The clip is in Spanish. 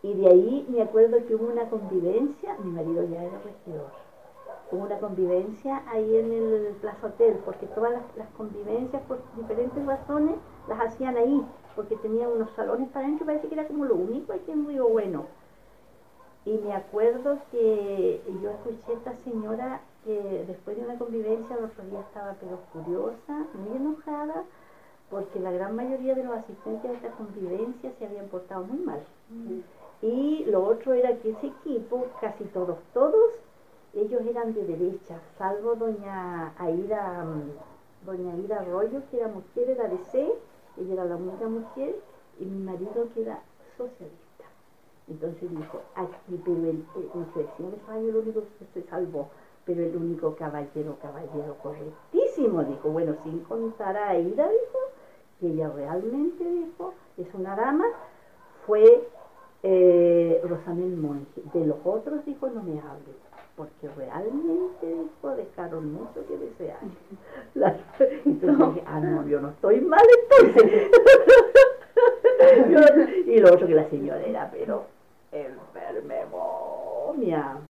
Y de ahí me acuerdo que hubo una convivencia, mi marido ya era regidor, hubo una convivencia ahí en el Plaza Hotel, porque todas las convivencias por diferentes razones las hacían ahí, porque tenían unos salones para adentro, parece que era como lo único aquí en Río Bueno. Y me acuerdo que yo escuché a esta señora que después de una convivencia el otro día estaba pero furiosa, muy enojada, porque la gran mayoría de los asistentes a esta convivencia se habían portado muy mal. Y lo otro era que ese equipo, casi todos, ellos eran de derecha, salvo doña Aida Arroyo, que era mujer, era de C, ella era la única mujer, y mi marido que era socialista. Entonces dijo, aquí, pero en su elección el único que se salvó, pero el único caballero correctísimo, dijo, bueno, sin contar a Aida, dijo, que ella realmente, dijo, es una dama, fue Rosamel Monge. De los otros, dijo, no me hable, porque realmente, dijo, dejaron mucho que desear. Entonces dije, no, yo no estoy mal entonces. Y lo otro que la señora era, pero enfermemomia.